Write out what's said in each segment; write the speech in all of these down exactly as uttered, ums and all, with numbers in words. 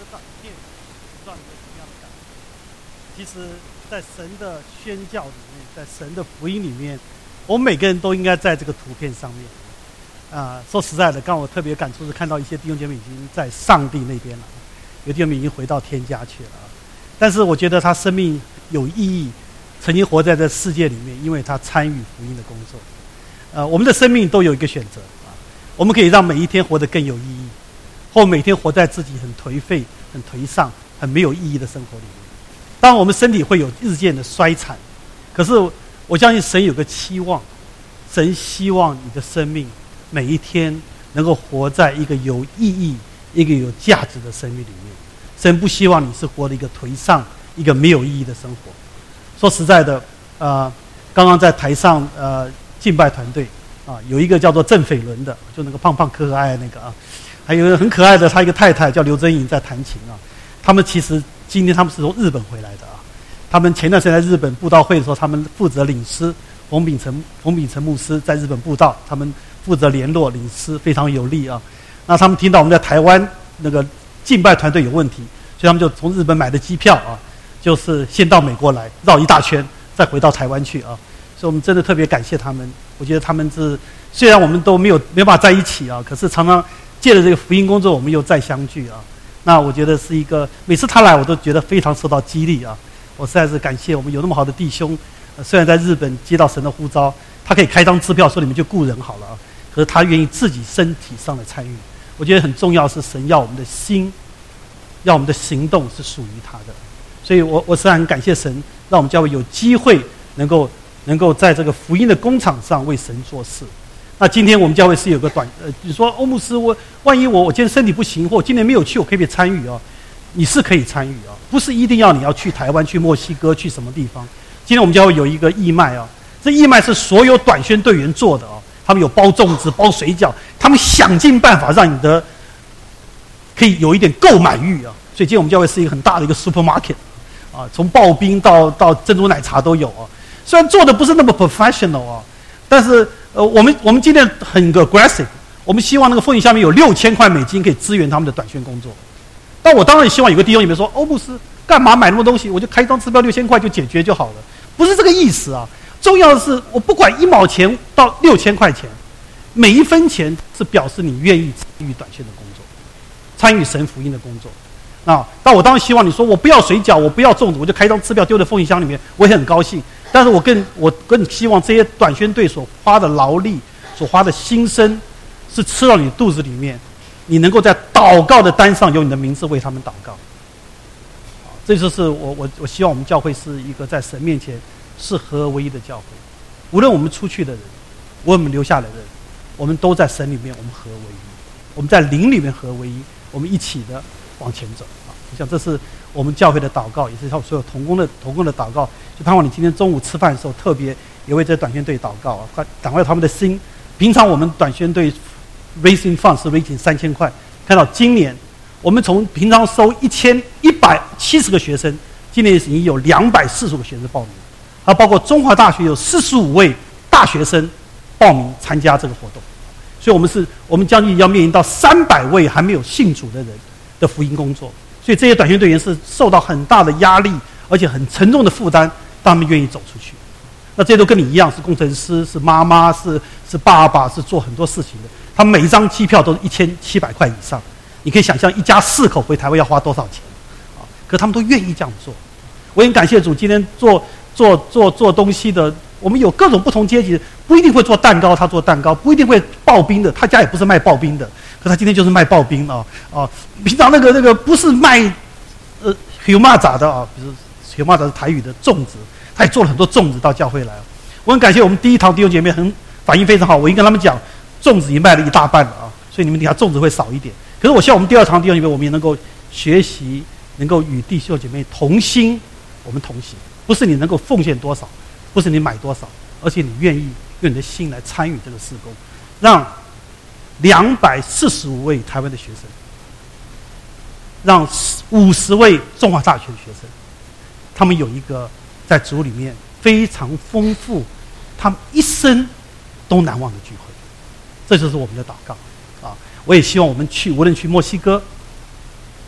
这段影片，不知道你有什么样的感觉？其实，在神的宣教里面，在神的福音里面，我们每个人都应该在这个图片上面。啊、呃，说实在的，刚我特别感触是看到一些弟兄姐妹已经在上帝那边了，有弟兄姐妹已经回到天家去了。但是我觉得他生命有意义，曾经活在这世界里面，因为他参与福音的工作。呃，我们的生命都有一个选择啊，我们可以让每一天活得更有意义，或每天活在自己很颓废、很颓丧、很没有意义的生活里面。当然，我们身体会有日渐的衰残，可是我相信神有个期望，神希望你的生命每一天能够活在一个有意义、一个有价值的生命里面。神不希望你是活了一个颓丧、一个没有意义的生活。说实在的，呃，刚刚在台上呃敬拜团队啊，有一个叫做郑斐伦的，就那个胖胖可可爱爱那个啊，还有一个很可爱的他一个太太叫刘真颖在弹琴啊。他们其实今天他们是从日本回来的啊。他们前段时间在日本布道会的时候，他们负责领诗，冯秉成冯秉成牧师在日本布道，他们负责联络领诗，非常有力啊。那他们听到我们在台湾那个敬拜团队有问题，所以他们就从日本买的机票啊，就是先到美国来绕一大圈，再回到台湾去啊。所以我们真的特别感谢他们。我觉得他们是虽然我们都没有没有办法在一起啊，可是常常借着这个福音工作，我们又再相聚啊。那我觉得是一个每次他来，我都觉得非常受到激励啊。我实在是感谢我们有那么好的弟兄，呃、虽然在日本接到神的呼召，他可以开张支票说你们就雇人好了啊，可是他愿意自己身体上的参与。我觉得很重要是神要我们的心，要我们的行动是属于他的。所以我我实在很感谢神，让我们教会有机会能够能够在这个福音的工厂上为神做事。那今天我们教会是有个短呃，你说欧牧师，我万一我我今天身体不行，或我今年没有去，我可以不可以参与啊？你是可以参与啊，不是一定要你要去台湾、去墨西哥、去什么地方。今天我们教会有一个义卖啊，这义卖是所有短宣队员做的啊，他们有包粽子、包水饺，他们想尽办法让你的可以有一点购买欲啊。所以今天我们教会是一个很大的一个 supermarket 啊，从刨冰到到珍珠奶茶都有啊。虽然做的不是那么 professional 啊，但是呃，我们我们今天很 aggressive， 我们希望那个风景下面有六千块美金可以支援他们的短宣工作。但我当然也希望有个弟兄里面说，欧牧师干嘛买那么多东西？我就开一张支票六千块就解决就好了，不是这个意思啊。重要的是，我不管一毛钱到六千块钱，每一分钱是表示你愿意参与短宣的工作，参与神福音的工作。啊，但我当然希望你说我不要水饺，我不要粽子，我就开一张支票丢在风信箱里面，我也很高兴。但是我更我更希望这些短宣队所花的劳力、所花的心声，是吃到你肚子里面，你能够在祷告的单上有你的名字为他们祷告。这就是我我我希望我们教会是一个在神面前是合而为一的教会。无论我们出去的人，无论我们留下来的人，我们都在神里面，我们合而为一。我们在灵里面合而为一，我们一起的往前走啊！我想这是我们教会的祷告，也是所有同工的同工的祷告。就盼望你今天中午吃饭的时候，特别也为这短宣队祷告啊，快赶快他们的心。平常我们短宣队 raising fund 是 raising 三千块，看到今年我们从平常收一千一百七十个学生，今年已经有两百四十个学生报名，还包括中华大学有四十五位大学生报名参加这个活动。所以我们是我们将近要面临到三百位还没有信主的人的福音工作，所以这些短宣队员是受到很大的压力，而且很沉重的负担，但他们愿意走出去。那这些都跟你一样，是工程师，是妈妈，是是爸爸，是做很多事情的。他们每一张机票都是一千七百块以上，你可以想象一家四口回台湾要花多少钱啊？可他们都愿意这样做。我很感谢主，今天做做做做东西的，我们有各种不同阶级，不一定会做蛋糕，他做蛋糕；不一定会刨冰的，他家也不是卖刨冰的，可他今天就是卖刨冰啊啊！平常那个那个不是卖呃油麻炸的啊，比如油麻炸是台语的粽子，他也做了很多粽子到教会来。我很感谢我们第一堂弟兄姐妹很反应非常好，我已经跟他们讲，粽子已经卖了一大半了啊，所以你们底下粽子会少一点。可是我希望我们第二堂弟兄姐妹，我们也能够学习，能够与弟兄姐妹同心，我们同行，不是你能够奉献多少，不是你买多少，而且你愿意用你的心来参与这个事工，让两百四十五位台湾的学生，让五十位中华大学的学生，他们有一个在主里面非常丰富，他们一生都难忘的聚会。这就是我们的祷告啊！我也希望我们去，无论去墨西哥，无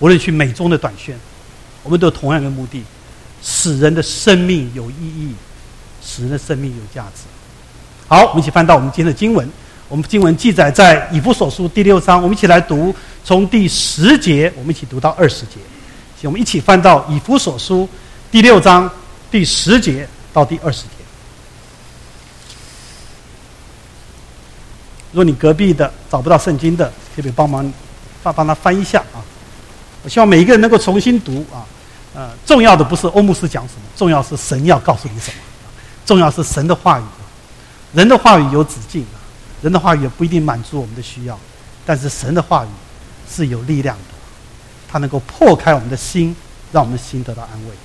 无论去美中的短宣，我们都有同样的目的，使人的生命有意义，使人的生命有价值。好，我们一起翻到我们今天的经文。我们经文记载在以弗所书第六章，我们一起来读，从第十节我们一起读到二十节。请我们一起翻到以弗所书第六章第十节到第二十节。如果你隔壁的找不到圣经的，可不可以帮忙帮帮他翻一下啊？我希望每一个人能够重新读啊。呃，重要的不是欧牧师讲什么，重要是神要告诉你什么，重要是神的话语。人的话语有止境啊，人的话语也不一定满足我们的需要，但是神的话语是有力量的，它能够破开我们的心，让我们的心得到安慰。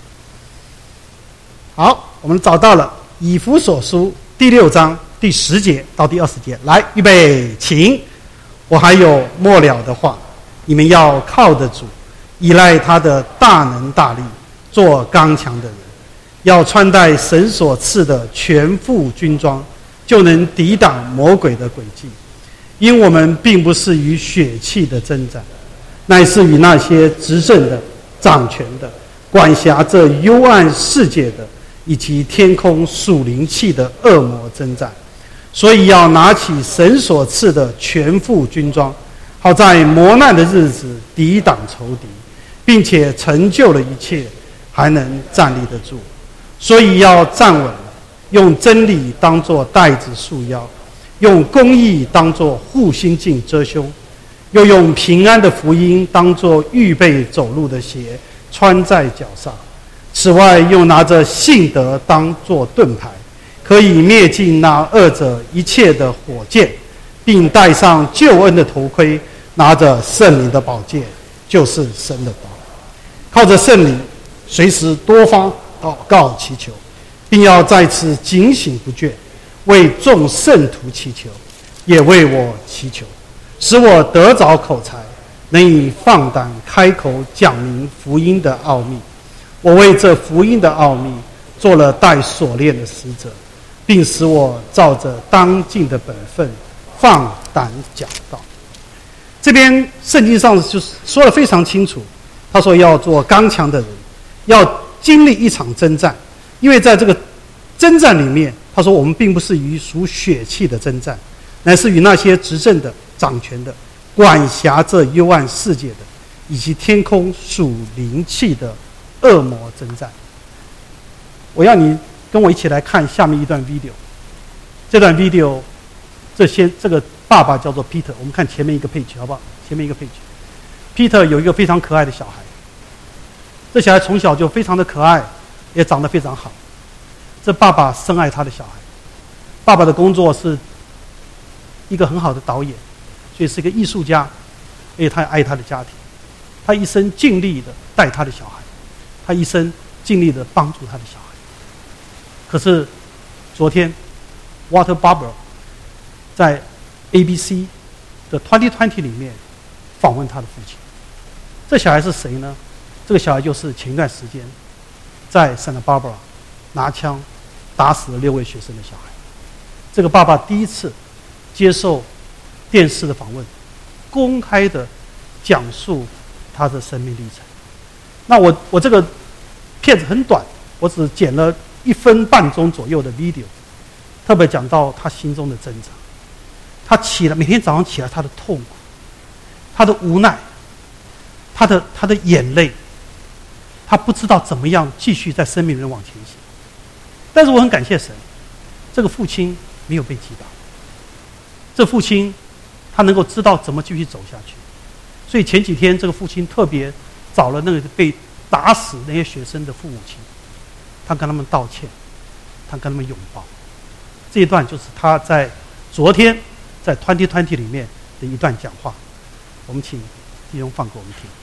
好，我们找到了以弗所书第六章第十节到第二十节，来，预备，请。我还有末了的话，你们要靠得住，依赖他的大能大力，做刚强的人，要穿戴神所赐的全副军装，就能抵挡魔鬼的诡计。因我们并不是与血气的征战，乃是与那些执政的、掌权的、管辖这幽暗世界的，以及天空属灵气的恶魔征战。所以要拿起神所赐的全副军装，好在磨难的日子抵挡仇敌，并且成就了一切，还能站立得住。所以要站稳了，用真理当作带子束腰，用公义当作护心镜遮胸，又用平安的福音当作预备走路的鞋穿在脚上。此外，又拿着信德当作盾牌，可以灭尽那恶者一切的火箭，并戴上救恩的头盔，拿着圣灵的宝剑，就是神的道。靠着圣灵，随时多方祷告祈求，并要在此警醒不倦，为众圣徒祈求，也为我祈求，使我得着口才，能以放胆开口讲明福音的奥秘。我为这福音的奥秘做了带锁链的使者，并使我照着当尽的本分放胆讲道。这边圣经上就是说得非常清楚，他说要做刚强的人，要经历一场征战。因为在这个征战里面，他说我们并不是与属血气的征战，乃是与那些执政的、掌权的、管辖这幽暗世界的，以及天空属灵气的恶魔征战。我要你跟我一起来看下面一段 video。 这段 video 这些这个爸爸叫做 Peter， 我们看前面一个page好不好？前面一个page， Peter 有一个非常可爱的小孩，这小孩从小就非常的可爱，也长得非常好。这爸爸深爱他的小孩，爸爸的工作是一个很好的导演，所以是一个艺术家，而且他也爱他的家庭，他一生尽力的带他的小孩，他一生尽力的帮助他的小孩。可是昨天 Walter Barber 在 A B C 的二零二零里面访问他的父亲。这小孩是谁呢？这个小孩就是前一段时间在 Santa Barbara 拿枪打死了六位学生的小孩。这个爸爸第一次接受电视的访问，公开的讲述他的生命历程。那我我这个片子很短，我只剪了一分半钟左右的 video， 特别讲到他心中的挣扎，他起来每天早上起来他的痛苦，他的无奈，他的他的眼泪，他不知道怎么样继续在生命中往前行。但是我很感谢神，这个父亲没有被击倒，这父亲他能够知道怎么继续走下去。所以前几天这个父亲特别找了那个被打死那些学生的父母亲，他跟他们道歉，他跟他们拥抱。这一段就是他在昨天在二零二零里面的一段讲话，我们请弟兄放给我们听。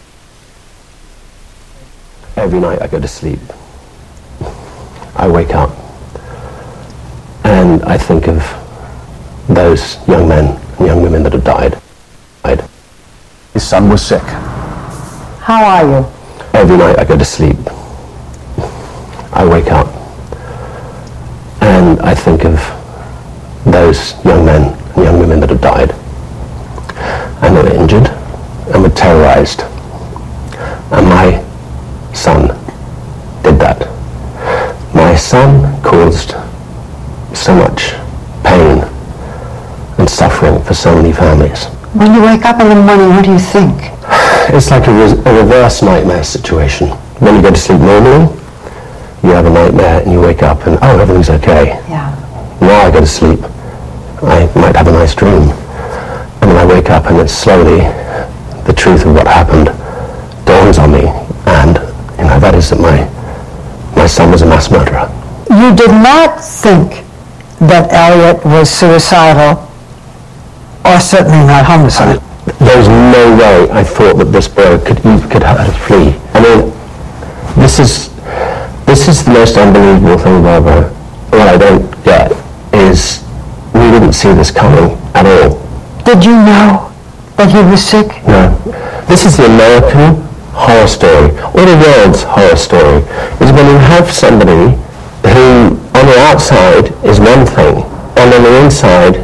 Every night I go to sleep, I wake up and I think of those young men and young women that have died. died. His son was sick. How are you? Every night I go to sleep, I wake up and I think of those young men and young women that have died and were injured and were terrorized and my son did that. My son caused so much pain and suffering for so many families. When you wake up in the morning, what do you think? It's like a, re- a reverse nightmare situation. When you go to sleep normally, you have a nightmare and you wake up and, oh, everything's okay. Yeah. Now I go to sleep, I might have a nice dream. And then I wake up and it's slowly the truth of what happened dawns on me. And, you know, that is that my, my son was a mass murderer. You did not think that Elliot was suicidal, or certainly not homicide. There was no way I thought that this boy could could have to flee. I mean, this is this is the most unbelievable thing, Barbara. What I don't get is we didn't see this coming at all. Did you know that he was sick? No. This is the American horror story, or the world's horror story, is when you have somebody who on the outside is one thing, and on the inside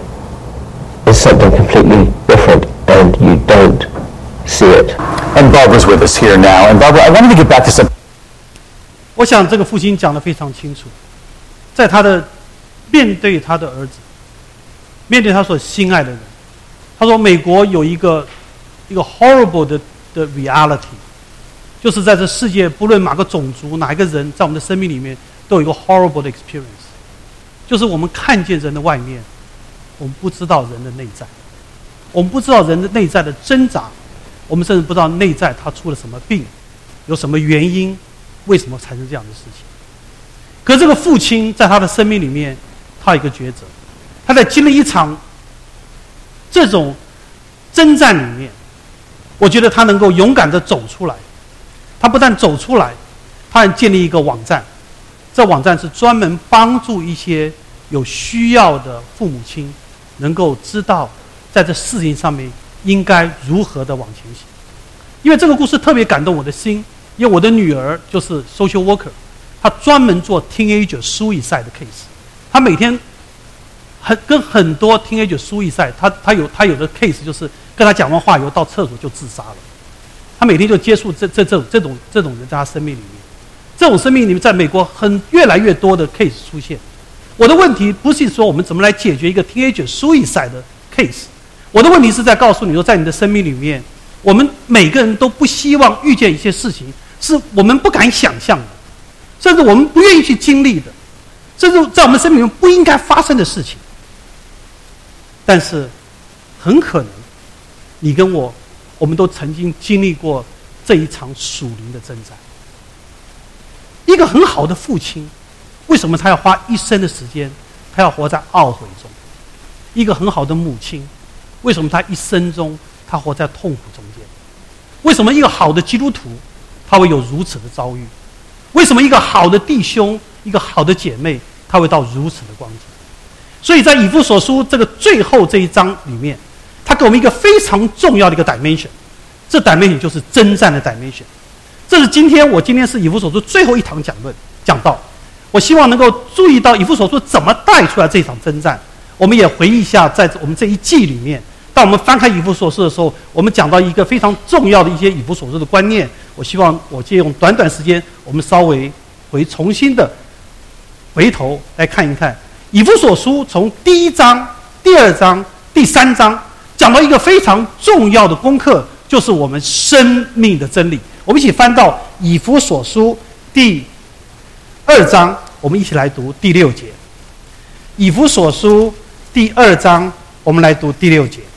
is something completely different, and you don't see it. And Barbara's with us here now. And Barbara, I wanted to get back to some... 我想这个父亲讲得非常清楚，在他的面对他的儿子，面对他所心爱的人，他说美国有一个一个 horrible 的的 reality， 就是在这世界不论哪个种族哪一个人在我们的生命里面都有一个 horrible 的 experience， 就是我们看见人的外面，我们不知道人的内在，我们不知道人的内在的挣扎，我们甚至不知道内在他出了什么病，有什么原因，为什么产生这样的事情。可是这个父亲在他的生命里面，他有一个抉择，他在经历一场这种征战里面，我觉得他能够勇敢地走出来。他不但走出来，他还建立一个网站，这网站是专门帮助一些有需要的父母亲能够知道在这事情上面应该如何的往前行。因为这个故事特别感动我的心，因为我的女儿就是 social worker， 她专门做 teenager suicide 的 case， 她每天很跟很多 teenager suicide， 她她有她有的 case 就是跟她讲完话以后到厕所就自杀了，她每天就接触这这这种这种这种人在她生命里面，这种生命里面在美国很越来越多的 case 出现。我的问题不是说我们怎么来解决一个 teenager suicide 的 case， 我的问题是在告诉你说，在你的生命里面，我们每个人都不希望遇见一些事情，是我们不敢想象的，甚至我们不愿意去经历的，甚至在我们生命中不应该发生的事情。但是，很可能，你跟我，我们都曾经经历过这一场属灵的征战。一个很好的父亲，为什么他要花一生的时间，他要活在懊悔中？一个很好的母亲，为什么他一生中他活在痛苦中间？为什么一个好的基督徒他会有如此的遭遇？为什么一个好的弟兄，一个好的姐妹，他会到如此的光景？所以在以弗所书这个最后这一章里面，他给我们一个非常重要的一个 dimension， 这 dimension 就是征战的 dimension。这是今天我今天是以弗所书最后一堂讲论讲到，我希望能够注意到以弗所书怎么带出来这场征战。我们也回忆一下，在我们这一季里面，当我们翻开以弗所书的时候，我们讲到一个非常重要的一些以弗所书的观念。我希望我借用短短时间，我们稍微回重新的回头来看一看以弗所书从第一章、第二章、第三章讲到一个非常重要的功课，就是我们生命的真理。我们一起翻到以弗所书第二章，我们一起来读第六节。以弗所书第二章，我们来读第六节。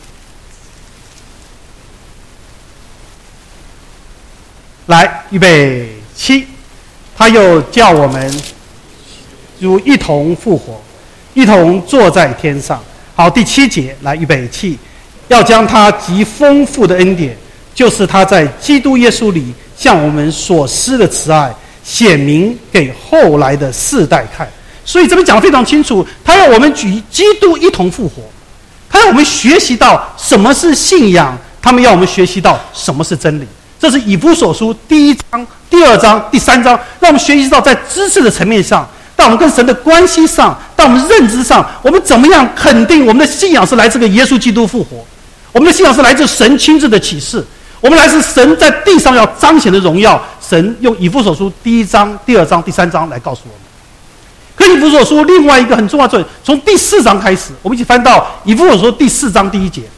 来，预备起。他又叫我们如一同复活，一同坐在天上。好，第七节，来，预备起。要将他极丰富的恩典，就是他在基督耶稣里向我们所施的慈爱，显明给后来的世代看。所以这边讲得非常清楚，他要我们举基督一同复活，他要我们学习到什么是信仰，他们要我们学习到什么是真理。这是以弗所书第一章、第二章、第三章，让我们学习到在知识的层面上，到我们跟神的关系上，到我们认知上，我们怎么样肯定我们的信仰是来自于耶稣基督复活，我们的信仰是来自神亲自的启示， 我们来自神在地上要彰显的荣耀。神用以弗所书第一章、第二章、第三章来告诉我们。可以弗所书另外一个很重要的重点，从第四章开始，我们一起翻到以弗所书第四章第一节。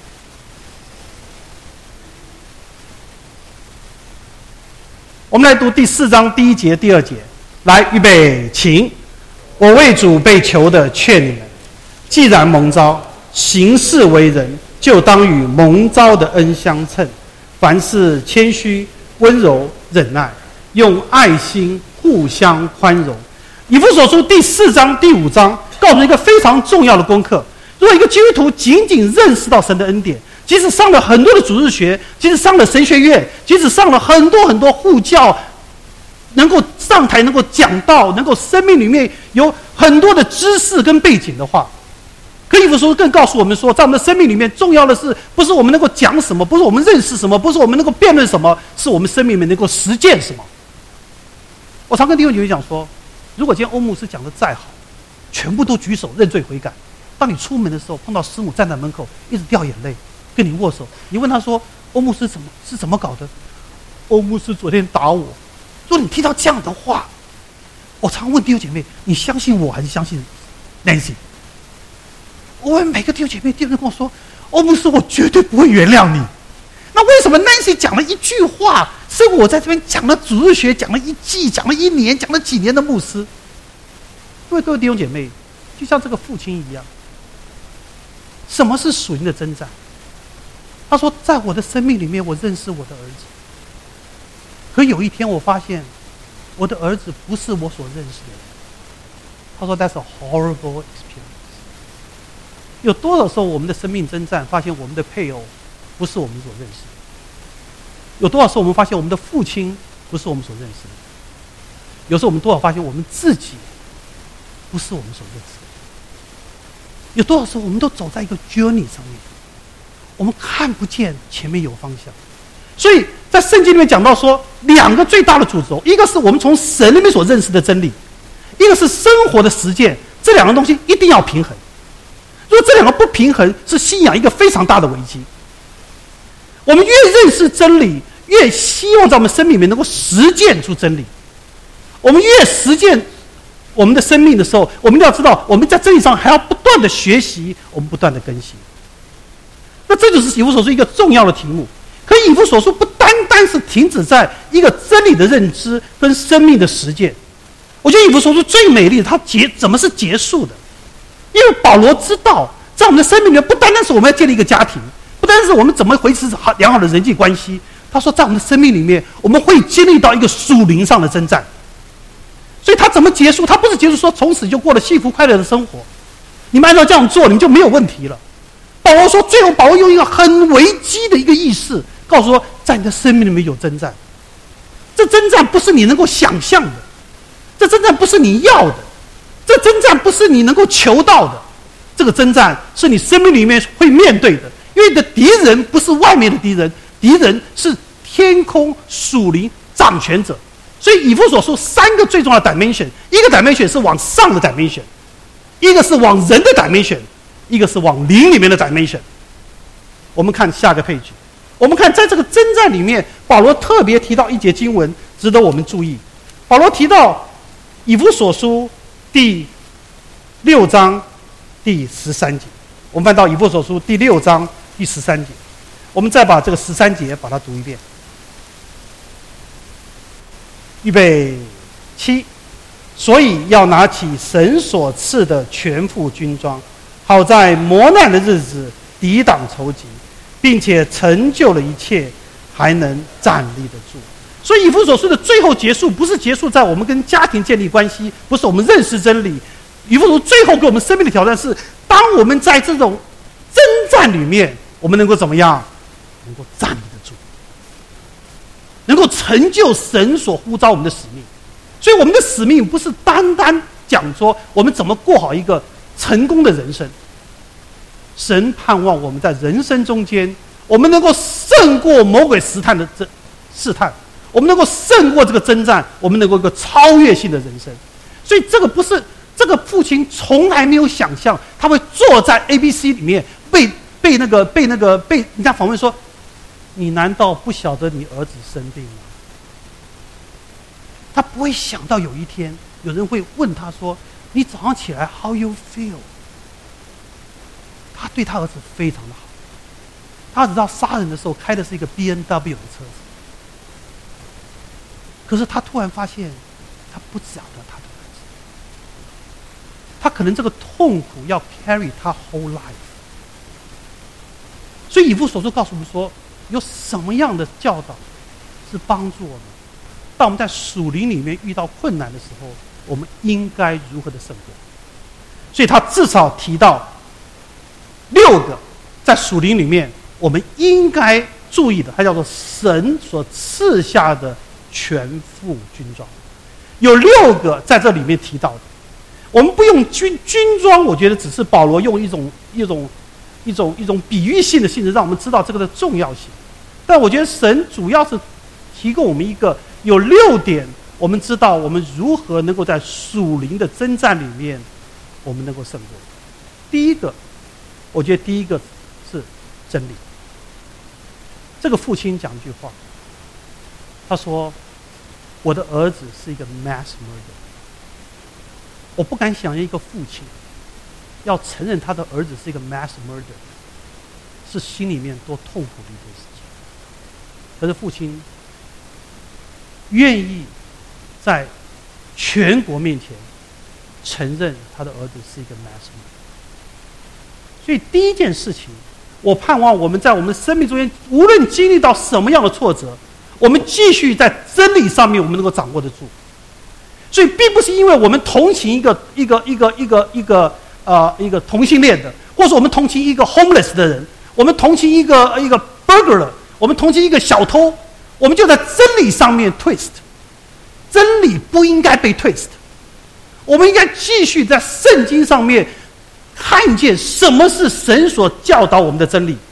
我们来读第四章第一节、第二节。来，预备，请。我为主被囚的劝你们，既然蒙召，行事为人，就当与蒙召的恩相称。凡事谦虚、温柔、忍耐，用爱心互相宽容。以弗所书第四章、第五章告诉一个非常重要的功课：如果一个基督徒仅仅认识到神的恩典，即使上了很多的主日学，即使上了神学院，即使上了很多很多护教，能够上台、能够讲道、能够生命里面有很多的知识跟背景的话，可以弗所书更告诉我们说，在我们的生命里面，重要的是不是我们能够讲什么，不是我们认识什么，不是我们能够辩论什么，是我们生命里面能够实践什么。我常跟弟兄姐妹讲说，如果今天欧牧师讲的再好，全部都举手认罪悔改，当你出门的时候碰到师母站在门口一直掉眼泪跟你握手，你问他说欧牧师怎么是怎么搞的？欧牧师昨天打我。如果你听到这样的话，我常问弟兄姐妹，你相信我还是相信 Nancy？ 我问每个弟兄姐妹，弟兄跟我说，欧牧师我绝对不会原谅你。那为什么 Nancy 讲了一句话，是我在这边讲了主日学，讲了一季，讲了一年，讲了几年的牧师？因为各位弟兄姐妹，就像这个父亲一样，什么是属灵的征战？他说，在我的生命里面，我认识我的儿子。可有一天我发现，我的儿子不是我所认识的人。他说 That's a horrible experience。 有多少时候我们的生命征战，发现我们的配偶不是我们所认识的？有多少时候我们发现我们的父亲不是我们所认识的？有时候我们多少发现我们自己不是我们所认识的？有多少时候我们都走在一个 journey 上面，我们看不见前面有方向。所以在圣经里面讲到说，两个最大的主轴，一个是我们从神里面所认识的真理，一个是生活的实践，这两个东西一定要平衡。如果这两个不平衡，是信仰一个非常大的危机。我们越认识真理，越希望在我们生命里面能够实践出真理。我们越实践我们的生命的时候，我们要知道，我们在真理上还要不断的学习，我们不断的更新。那这就是以弗所书一个重要的题目。可以弗所书不单单是停止在一个真理的认知跟生命的实践。我觉得以弗所书最美丽的，它结怎么是结束的？因为保罗知道，在我们的生命里面，不单单是我们要建立一个家庭，不单单是我们怎么维持好良好的人际关系。他说，在我们的生命里面，我们会经历到一个属灵上的征战。所以他怎么结束？他不是结束说从此就过了幸福快乐的生活，你们按照这样做，你们就没有问题了。保罗说，最后保罗用一个很危机的一个意识告诉说，在你的生命里面有征战。这征战不是你能够想象的，这征战不是你要的，这征战不是你能够求到的，这个征战是你生命里面会面对的。因为你的敌人不是外面的敌人，敌人是天空属灵掌权者。所以以弗所书三个最重要的 dimension， 一个 dimension 是往上的 dimension， 一个是往人的 dimension， 一个是往灵里面的 dimension。 我们看下个page，我们看在这个征战里面，保罗特别提到一节经文值得我们注意。保罗提到以弗所书第六章第十三节，我们翻到以弗所书第六章第十三节，我们再把这个十三节把它读一遍。预备七，所以要拿起神所赐的全副军装，好在磨难的日子抵挡仇敌，并且成就了一切，还能站立得住。所以以弗所书的最后结束，不是结束在我们跟家庭建立关系，不是我们认识真理。以弗所书最后给我们生命的挑战是，当我们在这种征战里面，我们能够怎么样？能够站立得住，能够成就神所呼召我们的使命。所以我们的使命不是单单讲说我们怎么过好一个成功的人生，神盼望我们在人生中间，我们能够胜过魔鬼试探的这试探，我们能够胜过这个征战，我们能够一个超越性的人生。所以这个不是，这个父亲从来没有想象他会坐在 A B C 里面被被那个被那个被人家访问说， 你难道不晓得你儿子生病吗？他不会想到有一天有人会问他说，你早上起来 how you feel？ 他对他儿子非常的好，他只知道杀人的时候开的是一个 B M W 的车子，可是他突然发现他不晓得他的儿子，他可能这个痛苦要 carry 他 whole life。 所以以弗所书告诉我们说，有什么样的教导是帮助我们当我们在属灵里面遇到困难的时候，我们应该如何的胜过。所以他至少提到六个在属灵里面我们应该注意的，它叫做神所赐下的全副军装。有六个在这里面提到的，我们不用军军装，我觉得只是保罗用一种一种一种一种比喻性的性质，让我们知道这个的重要性。但我觉得神主要是提供我们一个有六点，我们知道我们如何能够在属灵的征战里面，我们能够胜过。第一个，我觉得第一个是真理。这个父亲讲一句话，他说：“我的儿子是一个 mass murder。”我不敢想象一个父亲要承认他的儿子是一个 mass murder， 是心里面多痛苦的一件事情。可是父亲愿意在全国面前承认他的儿子是一个 mass murder。所以第一件事情，我盼望我们在我们生命中间，无论经历到什么样的挫折，我们继续在真理上面我们能够掌握得住。所以并不是因为我们同情一个一个一个一个一个呃一个同性恋的，或者我们同情一个 homeless 的人，我们同情一个一个 burglar， 我们同情一个小偷，我们就在真理上面 twist。真理不应该被 twist， 我们应该继续在圣经上面看见什么是神所教导我们的真理。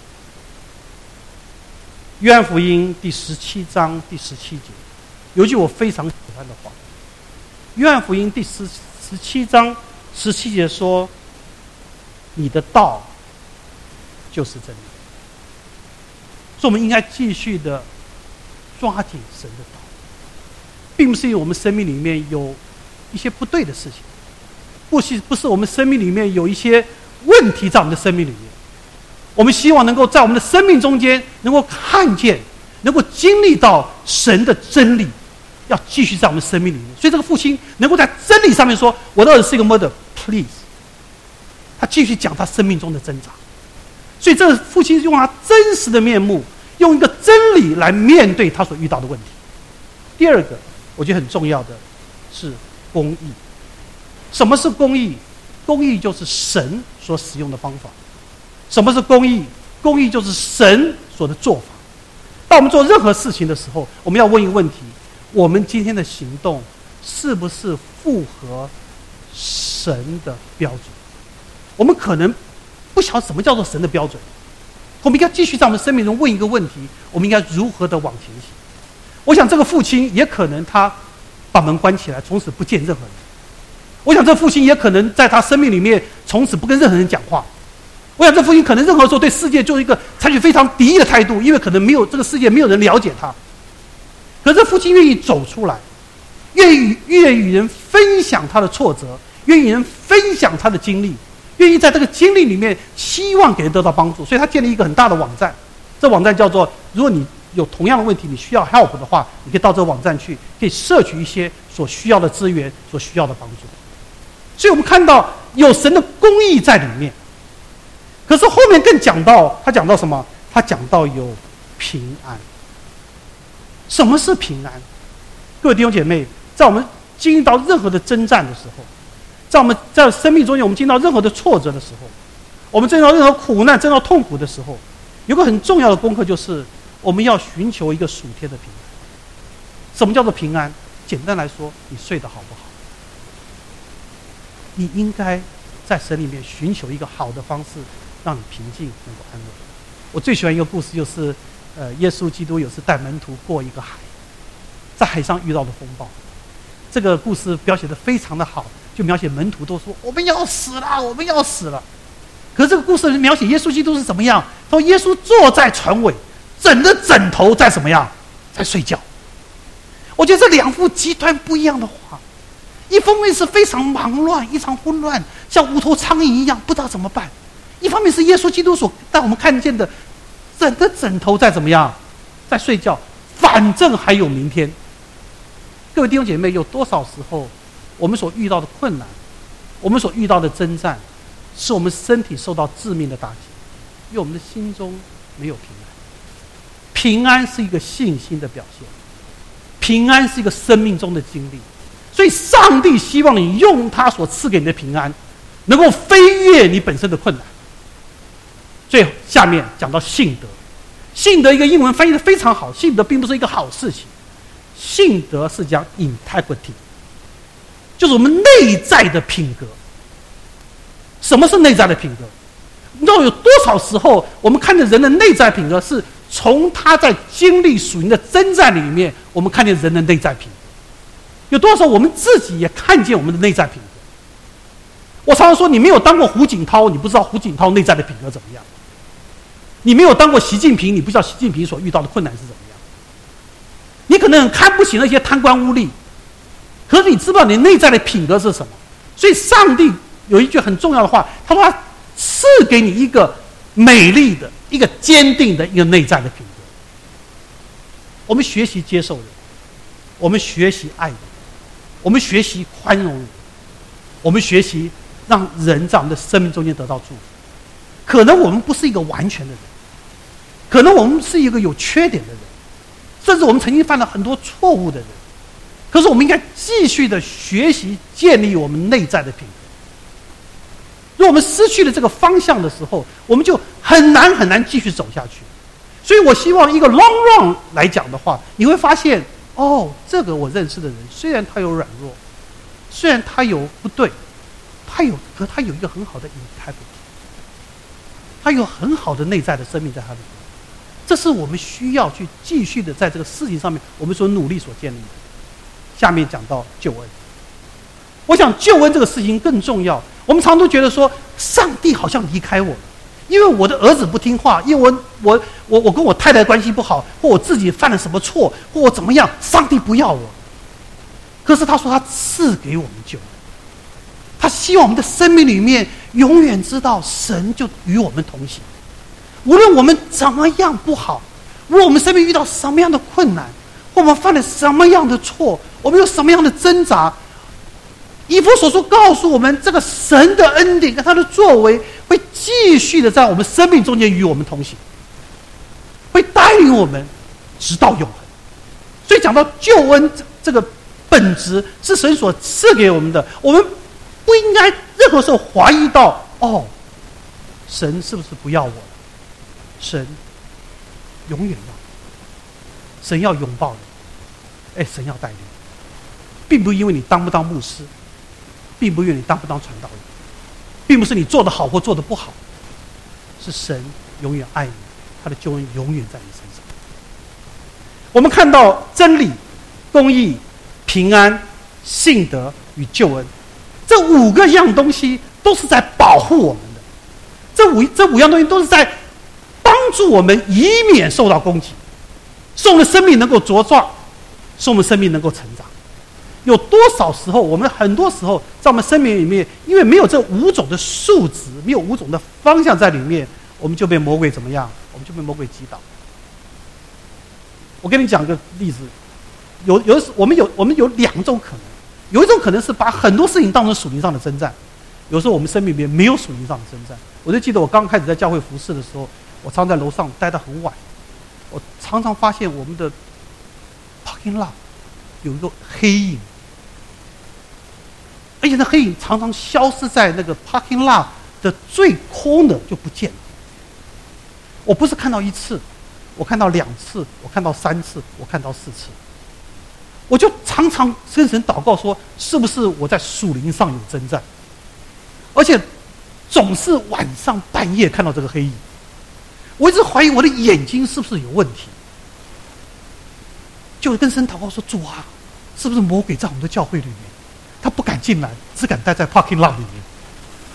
约翰福音第十七章第十七节有一句我非常喜欢的话，约翰福音第十十七章十七节说：“你的道就是真理。”所以我们应该继续的抓紧神的道，并不是因为我们生命里面有一些不对的事情，不是不是我们生命里面有一些问题在我们的生命里面，我们希望能够在我们的生命中间能够看见，能够经历到神的真理，要继续在我们生命里面。所以这个父亲能够在真理上面说：“我的儿子是一个 murder please。”他继续讲他生命中的挣扎。所以这个父亲用他真实的面目，用一个真理来面对他所遇到的问题。第二个我觉得很重要的是公义。什么是公义？公义就是神所使用的方法。什么是公义？公义就是神所的做法。当我们做任何事情的时候，我们要问一个问题：我们今天的行动是不是符合神的标准？我们可能不晓得什么叫做神的标准，我们应该继续在我们生命中问一个问题：我们应该如何的往前行？我想这个父亲也可能他把门关起来，从此不见任何人。我想这父亲也可能在他生命里面从此不跟任何人讲话。我想这父亲可能任何时候对世界就是一个采取非常敌意的态度，因为可能没有这个世界没有人了解他。可是这父亲愿意走出来，愿意愿意与人分享他的挫折，愿意与人分享他的经历，愿意在这个经历里面希望给人得到帮助。所以他建立一个很大的网站，这网站叫做：如果你有同样的问题，你需要 help 的话，你可以到这个网站去，可以摄取一些所需要的资源，所需要的帮助。所以我们看到有神的公义在里面。可是后面更讲到，他讲到什么？他讲到有平安。什么是平安？各位弟兄姐妹，在我们经历到任何的征战的时候，在我们在生命中间我们经历到任何的挫折的时候，我们经历到任何苦难、经历到痛苦的时候，有个很重要的功课，就是我们要寻求一个属天的平安。什么叫做平安？简单来说，你睡得好不好？你应该在神里面寻求一个好的方式，让你平静，能够安稳。我最喜欢一个故事，就是呃，耶稣基督有次带门徒过一个海，在海上遇到的风暴。这个故事描写得非常的好，就描写门徒都说：“我们要死了，我们要死了。”可是这个故事描写耶稣基督是怎么样？说耶稣坐在船尾， 枕着枕头在怎么样，在睡觉。我觉得这两副极端不一样的话，一方面是非常忙乱、异常混乱，像无头苍蝇一样，不知道怎么办；一方面是耶稣基督所带我们看见的，枕着枕头在怎么样，在睡觉，反正还有明天。各位弟兄姐妹，有多少时候我们所遇到的困难，我们所遇到的征战，是我们身体受到致命的打击，因为我们的心中没有平安。平安是一个信心的表现，平安是一个生命中的经历，所以上帝希望你用他所赐给你的平安，能够飞越你本身的困难。最后下面讲到信德，信德一个英文翻译的非常好，信德并不是一个好事情，信德是讲 integrity， 就是我们内在的品格。什么是内在的品格？你知道有多少时候我们看见人的内在品格，是从他在经历属灵的征战里面，我们看见人的内在品格。有多少时候我们自己也看见我们的内在品格？我常常说，你没有当过胡锦涛，你不知道胡锦涛内在的品格怎么样；你没有当过习近平，你不知道习近平所遇到的困难是怎么样。你可能很看不起那些贪官污吏，可是你知道你内在的品格是什么？所以上帝有一句很重要的话，他说他赐给你一个美丽的、一个坚定的一个内在的品格。我们学习接受人，我们学习爱人，我们学习宽容人，我们学习让人在我们的生命中间得到祝福。可能我们不是一个完全的人，可能我们是一个有缺点的人，甚至我们曾经犯了很多错误的人，可是我们应该继续的学习建立我们内在的品格。如果我们失去了这个方向的时候，我们就很难很难继续走下去。所以我希望一个 long run 来讲的话，你会发现，哦，这个我认识的人，虽然他有软弱，虽然他有不对，他有，可他有一个很好的 integrity， 他有很好的内在的生命在他里面。这是我们需要去继续的在这个事情上面，我们所努力所建立的。下面讲到救恩，我想救恩这个事情更重要。我们常都觉得说，上帝好像离开我了，因为我的儿子不听话，因为我我我我跟我太太关系不好，或我自己犯了什么错，或我怎么样，上帝不要我。可是他说他赐给我们救恩，他希望我们的生命里面永远知道神就与我们同行，无论我们怎么样不好，无论我们生命遇到什么样的困难，或我们犯了什么样的错，我们有什么样的挣扎，以弗所书告诉我们，这个神的恩典跟他的作为会继续的在我们生命中间与我们同行，会带领我们直到永恒。所以讲到救恩这个本质是神所赐给我们的，我们不应该任何时候怀疑到，哦，神是不是不要我了？神永远要，神要拥抱你，哎，神要带领你，并不因为你当不当牧师，并不因为你当不当传道人，并不是你做得好或做得不好，是神永远爱你，他的救恩永远在你身上。我们看到真理、公义、平安、信德与救恩这五个样东西，都是在保护我们的。这五这五样东西都是在帮助我们，以免受到攻击，使我们的生命能够茁壮，使我们生命能够成长。有多少时候，我们很多时候在我们生命里面，因为没有这五种的数值，没有五种的方向在里面，我们就被魔鬼怎么样？我们就被魔鬼击倒。我跟你讲个例子，有有我们有我们有两种可能，有一种可能是把很多事情当成属灵上的征战，有时候我们生命里面没有属灵上的征战。我就记得我刚开始在教会服侍的时候，我常在楼上待得很晚，我常常发现我们的 parking lot 有一个黑影，而且那黑影常常消失在那个 parking lot 的最corner就不见了。我不是看到一次，我看到两次，我看到三次，我看到四次。我就常常跟神祷告说，是不是我在属灵上有征战？而且总是晚上半夜看到这个黑影，我一直怀疑我的眼睛是不是有问题，就跟神祷告说，主啊，是不是魔鬼在我们的教会里面，他不敢进来，只敢待在 parking lot 里面。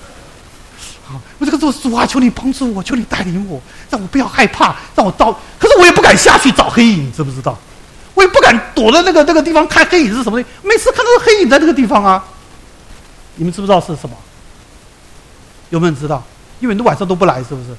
好，我这个做主啊，求你帮助我，求你带领我，让我不要害怕，让我到。可是我也不敢下去找黑影，你知不知道？我也不敢躲在那个那个地方看黑影是什么东西。每次看到黑影在那个地方啊，你们知不知道是什么？有没有人知道？因为你晚上都不来，是不是？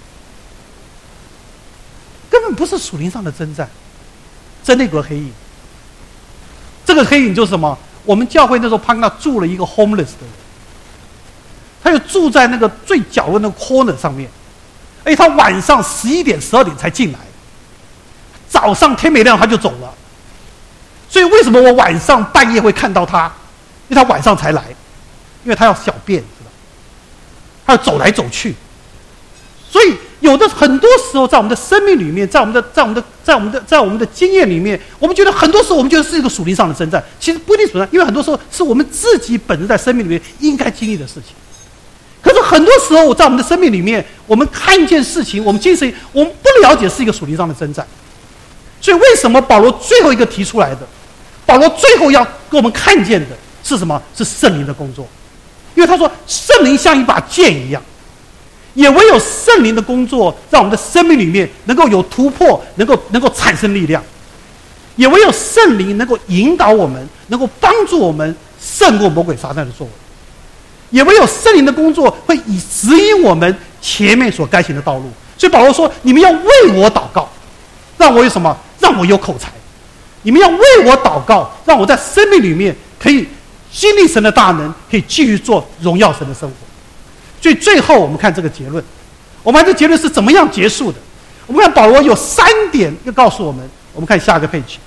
根本不是属灵上的征战，真那个黑影。这个黑影就是什么？我们教会那时候旁边住了一个 homeless 的人，他就住在那个最角落那个 corner 上面，而且他晚上十一点、十二点才进来，早上天没亮他就走了。所以为什么我晚上半夜会看到他？因为他晚上才来，因为他要小便，知道？他要走来走去。所以有的很多时候，在我们的生命里面，在我们的在我们的在我们的在我们的经验里面，我们觉得很多时候我们觉得是一个属灵上的征战，其实不一定属灵，因为很多时候是我们自己本身在生命里面应该经历的事情。可是很多时候，在我们的生命里面，我们看见事情，我们经历事情，我们不了解是一个属灵上的征战。所以为什么保罗最后一个提出来的，保罗最后要给我们看见的是什么？是圣灵的工作。因为他说，圣灵像一把剑一样。也唯有圣灵的工作，让我们的生命里面能够有突破，能够能够产生力量。也唯有圣灵能够引导我们，能够帮助我们胜过魔鬼撒旦的作为。也唯有圣灵的工作会以指引我们前面所该行的道路。所以保罗说：“你们要为我祷告，让我有什么？让我有口才。你们要为我祷告，让我在生命里面可以经历神的大能，可以继续做荣耀神的生活。”所以最后我们看这个结论，我们看这结论是怎么样结束的。我们看保罗有三点要告诉我们。我们看下个 page。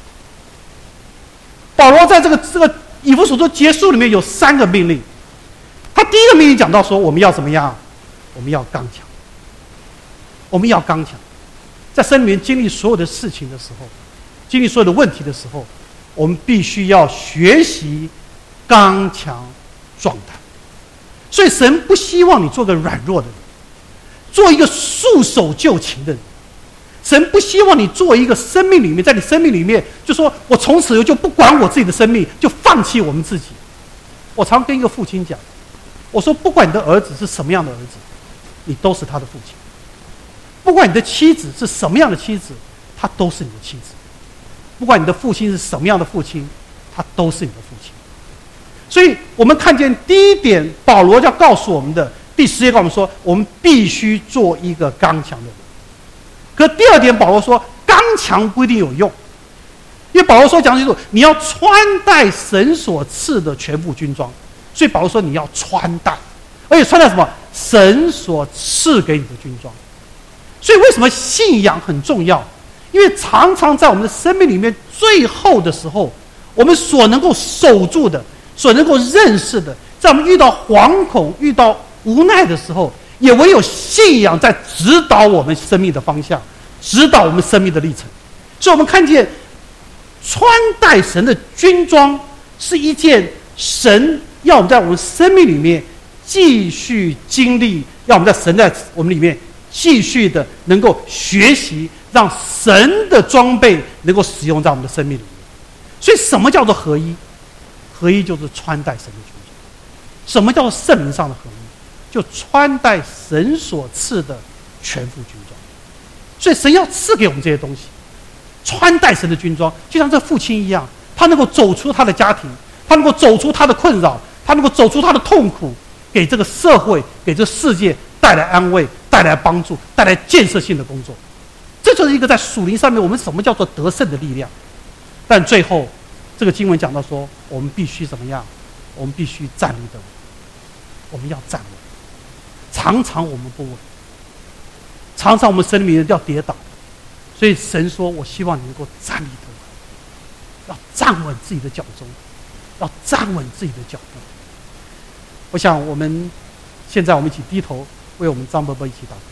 保罗在这个这个以弗所书结束里面有三个命令。他第一个命令讲到说，我们要怎么样？我们要刚强。我们要刚强，在生命里面经历所有的事情的时候，经历所有的问题的时候，我们必须要学习刚强状态。所以神不希望你做个软弱的人，做一个束手就擒的人。神不希望你做一个生命里面，在你生命里面就说我从此以后就不管我自己的生命，就放弃我们自己。我常跟一个父亲讲，我说不管你的儿子是什么样的儿子，你都是他的父亲。不管你的妻子是什么样的妻子，他都是你的妻子。不管你的父亲是什么样的父亲，他都是你的父亲。所以我们看见第一点，保罗要告诉我们的第十节告诉我们说，我们必须做一个刚强的人。可第二点，保罗说刚强不一定有用，因为保罗说讲清楚，你要穿戴神所赐的全部军装。所以保罗说你要穿戴，而且穿戴什么？神所赐给你的军装。所以为什么信仰很重要？因为常常在我们的生命里面，最后的时候，我们所能够守住的，所能够认识的，在我们遇到惶恐、遇到无奈的时候，也唯有信仰在指导我们生命的方向，指导我们生命的历程。所以我们看见穿戴神的军装是一件神要我们在我们生命里面继续经历，要我们在神在我们里面继续的能够学习，让神的装备能够使用在我们的生命里面。所以什么叫做合一？合一就是穿戴神的军装。什么叫做圣灵上的合一？就穿戴神所赐的全副军装。所以神要赐给我们这些东西，穿戴神的军装，就像这父亲一样，他能够走出他的家庭，他能够走出他的困扰，他能够走出他的痛苦，给这个社会，给这个世界带来安慰，带来帮助，带来建设性的工作。这就是一个在属灵上面我们什么叫做得胜的力量。但最后这个经文讲到说，我们必须怎么样？我们必须站立得稳，我们要站稳。常常我们不稳，常常我们生命要跌倒，所以神说，我希望你能够站立得稳，要站稳自己的脚中，要站稳自己的脚步。我想我们现在我们一起低头为我们张伯伯一起祷告，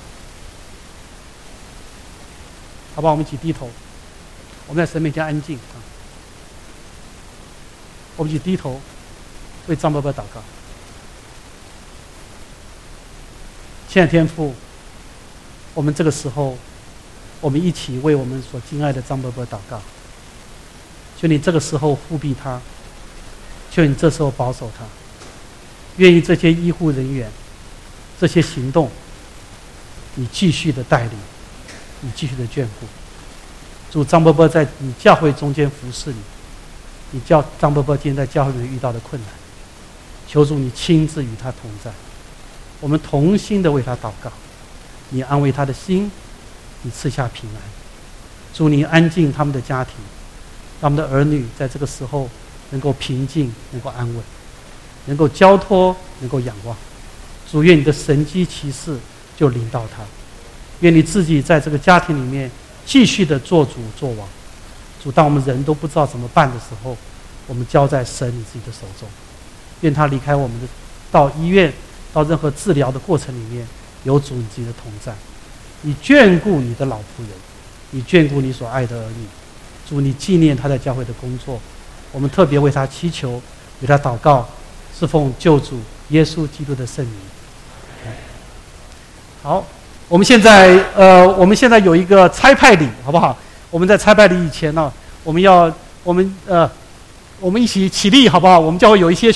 好吧？我们一起低头，我们在神面前安静啊！我们一起低头为张伯伯祷告。亲爱的天父，我们这个时候，我们一起为我们所敬爱的张伯伯祷告。求你这个时候护庇他，求你这时候保守他。愿意这些医护人员，这些行动，你继续的带领，你继续的眷顾。 主张伯伯在你教会中间服侍你，你叫张伯伯今天在教会里面遇到的困难，求主你亲自与他同在，我们同心的为他祷告，你安慰他的心，你赐下平安，主你安静他们的家庭，他们的儿女在这个时候能够平静，能够安稳，能够交托，能够仰望。主愿你的神迹奇事就临到他，愿你自己在这个家庭里面继续的做主做王。主，当我们人都不知道怎么办的时候，我们交在神你自己的手中。愿他离开我们的，到医院，到任何治疗的过程里面，有主你自己的同在。你眷顾你的老仆人，你眷顾你所爱的儿女。主，你纪念他在教会的工作，我们特别为他祈求，为他祷告，是奉救主耶稣基督的圣名。好，我们现在呃，我们现在有一个差派礼，好不好？我们在差派礼以前呢、哦，我们要我们呃，我们一起起立，好不好？我们教会有一些